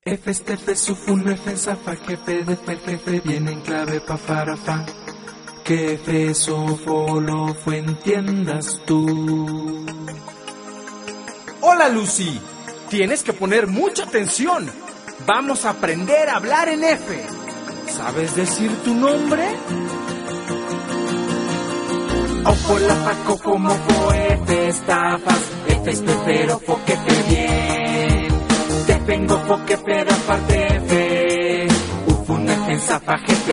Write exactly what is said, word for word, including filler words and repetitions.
F, este, F, sufun, F, zafa, jefe, de, fe, jefe, viene en clave, pa, para, fa. Que F, so, fo, lo, fue, entiendas tú. Hola, Lucy. Tienes que poner mucha atención. Vamos a aprender a hablar en F. ¿Sabes decir tu nombre? Ofo, la, fa, cofo, mofo, F, estafas, F, esto, pero, fo, que fe, bien. Te vengo, fo, que pero, aparte, F. Ufun, F, zafa, jefe.